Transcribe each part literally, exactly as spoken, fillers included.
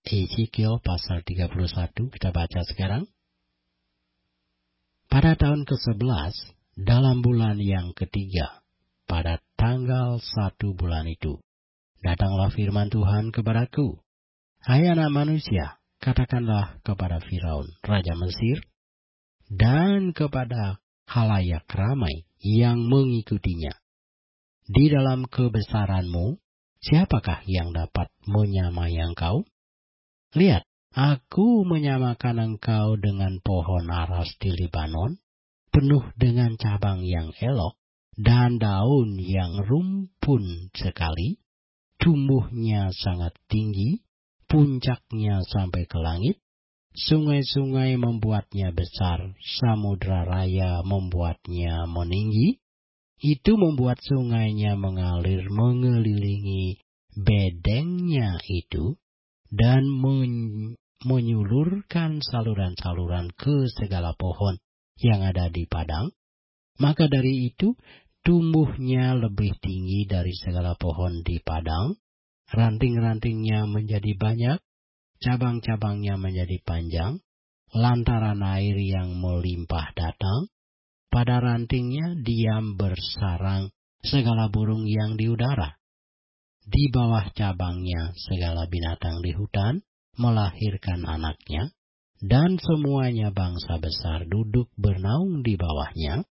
Ezekiel pasal tiga puluh satu, kita baca sekarang. Pada tahun kesebelas, dalam bulan yang ketiga, pada tanggal satu bulan itu, datanglah firman Tuhan kepadaku. Hai anak manusia, katakanlah kepada Firaun, Raja Mesir, dan kepada halayak ramai yang mengikutinya. Di dalam kebesaranmu, siapakah yang dapat menyamai engkau? Lihat, aku menyamakan engkau dengan pohon aras di Libanon, penuh dengan cabang yang elok dan daun yang rumpun sekali, tumbuhnya sangat tinggi, puncaknya sampai ke langit, sungai-sungai membuatnya besar, samudra raya membuatnya meninggi. Itu membuat sungainya mengalir mengelilingi bedengnya itu dan men- menyulurkan saluran-saluran ke segala pohon yang ada di padang. Maka dari itu tumbuhnya lebih tinggi dari segala pohon di padang, ranting-rantingnya menjadi banyak, cabang-cabangnya menjadi panjang, lantaran air yang melimpah datang. Pada rantingnya diam bersarang segala burung yang di udara. Di bawah cabangnya segala binatang di hutan melahirkan anaknya, dan semuanya bangsa besar duduk bernaung di bawahnya.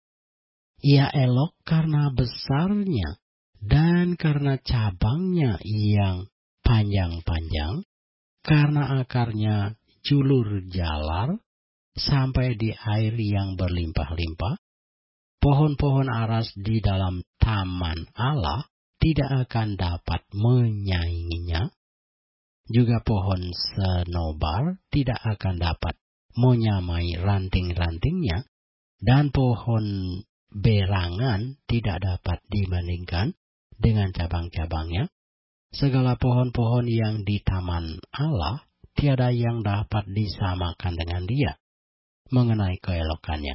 Ia elok karena besarnya dan karena cabangnya yang panjang-panjang, karena akarnya julur jalar sampai di air yang berlimpah-limpah. Pohon-pohon aras di dalam taman Allah tidak akan dapat menyainginya. Juga pohon senobar tidak akan dapat menyamai ranting-rantingnya, dan pohon berangan tidak dapat dibandingkan dengan cabang-cabangnya. Segala pohon-pohon yang di taman Allah tiada yang dapat disamakan dengan dia mengenai keelokannya.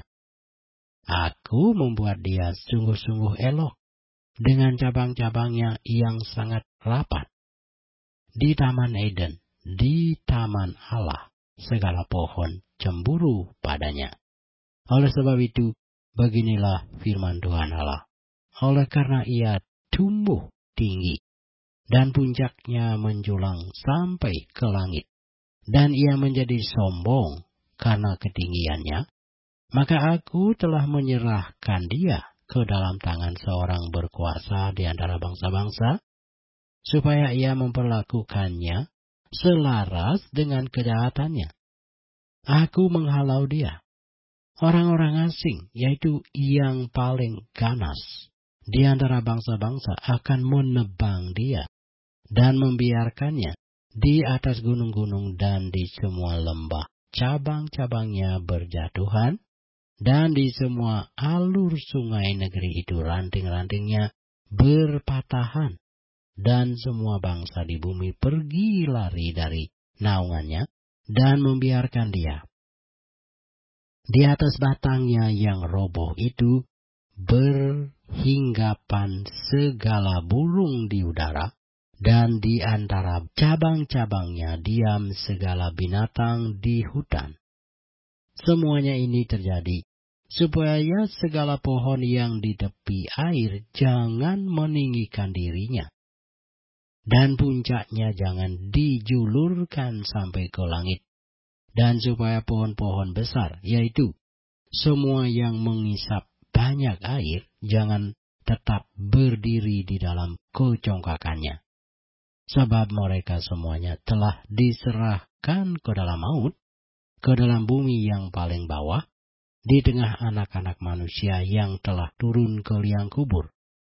Aku membuat dia sungguh-sungguh elok dengan cabang-cabangnya yang sangat rapat. Di Taman Eden, di Taman Allah, segala pohon cemburu padanya. Oleh sebab itu, beginilah firman Tuhan Allah. Oleh karena ia tumbuh tinggi, dan puncaknya menjulang sampai ke langit, dan ia menjadi sombong karena ketinggiannya, maka aku telah menyerahkan dia ke dalam tangan seorang berkuasa di antara bangsa-bangsa, supaya ia memperlakukannya selaras dengan kejahatannya. Aku menghalau dia. Orang-orang asing, yaitu yang paling ganas di antara bangsa-bangsa, akan menebang dia dan membiarkannya di atas gunung-gunung dan di semua lembah. Cabang-cabangnya berjatuhan, dan di semua alur sungai negeri itu ranting-rantingnya berpatahan, dan semua bangsa di bumi pergi lari dari naungannya dan membiarkan dia. Di atas batangnya yang roboh itu berhinggapan segala burung di udara, dan di antara cabang-cabangnya diam segala binatang di hutan. Semuanya ini terjadi supaya segala pohon yang di tepi air jangan meninggikan dirinya, dan puncaknya jangan dijulurkan sampai ke langit, dan supaya pohon-pohon besar, yaitu semua yang mengisap banyak air, jangan tetap berdiri di dalam kecongkakannya. Sebab mereka semuanya telah diserahkan ke dalam maut, ke dalam bumi yang paling bawah, di tengah anak-anak manusia yang telah turun ke liang kubur.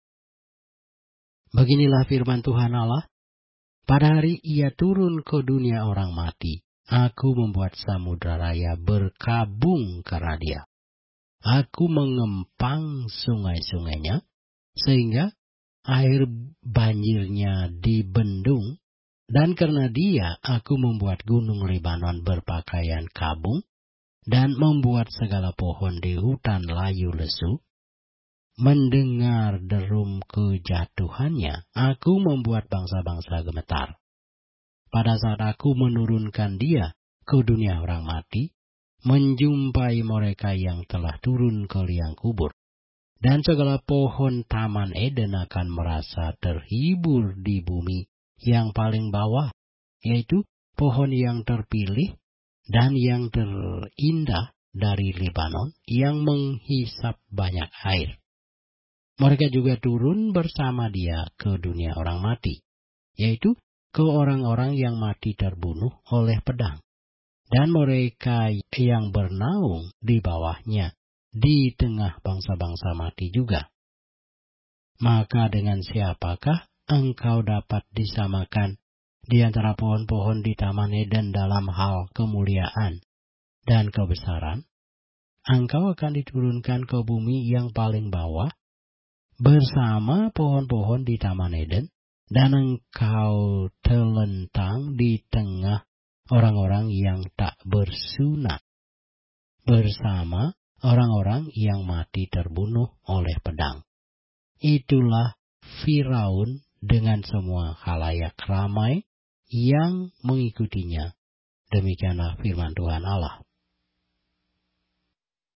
Beginilah firman Tuhan Allah. Pada hari ia turun ke dunia orang mati, aku membuat samudra raya berkabung karena dia. Aku mengempang sungai-sungainya, sehingga air banjirnya dibendung, dan karena dia aku membuat gunung Libanon berpakaian kabung, dan membuat segala pohon di hutan layu lesu. Mendengar derum kejatuhannya, aku membuat bangsa-bangsa gemetar. pada saat aku menurunkan dia ke dunia orang mati, menjumpai mereka yang telah turun ke liang kubur. Dan segala pohon taman Eden akan merasa terhibur di bumi yang paling bawah, yaitu pohon yang terpilih dan yang terindah dari Libanon yang menghisap banyak air. Mereka juga turun bersama dia ke dunia orang mati, yaitu ke orang-orang yang mati terbunuh oleh pedang. Dan mereka yang bernaung di bawahnya, di tengah bangsa-bangsa mati juga. Maka dengan siapakah engkau dapat disamakan di antara pohon-pohon di Taman Eden dalam hal kemuliaan dan kebesaran? Engkau akan diturunkan ke bumi yang paling bawah bersama pohon-pohon di Taman Eden, dan engkau telentang di tengah orang-orang yang tak bersunat, bersama orang-orang yang mati terbunuh oleh pedang. Itulah Firaun dengan semua khalayak ramai yang mengikutinya. Demikianlah firman Tuhan Allah.